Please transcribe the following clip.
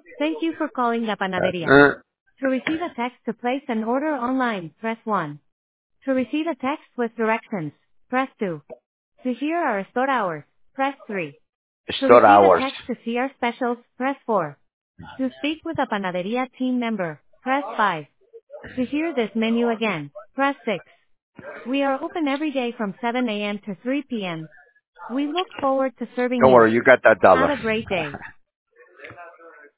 Thank you for calling La Panaderia. Uh, To receive a text to place an order online, press 1. To receive a text with directions, press 2. To hear our store hours, press 3. To Store receive a hours. text to see our specials, press 4. To speak with a Panaderia team member, press 5. To hear this menu again, press 6. We are open every day from 7 a.m. to 3 p.m. We look forward to serving Don't you. worry, you got that Have dollar. a great day.